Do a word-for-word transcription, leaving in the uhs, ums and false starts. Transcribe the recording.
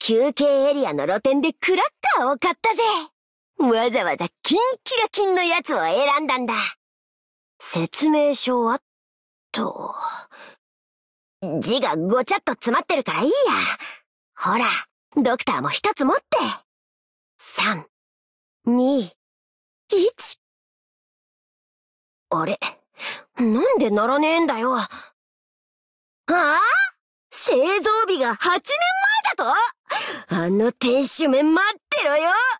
休憩エリアの露店でクラッカーを買ったぜ。わざわざキンキラキンのやつを選んだんだ。説明書はと、字がごちゃっと詰まってるからいいや。ほら、ドクターも一つ持って。さん、に、いち。あれ、なんで鳴らねえんだよ。ああ？製造日がはちねんまえだと？あの店主め待ってろよ。